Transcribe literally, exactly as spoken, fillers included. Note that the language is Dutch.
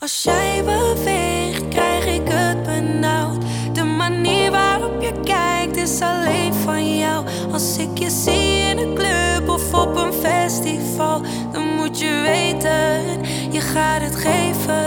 Als jij beweegt, krijg ik het benauwd. De manier waarop je kijkt is alleen van jou. Als ik je zie in een club of op een festival, dan moet je weten, je gaat het geven.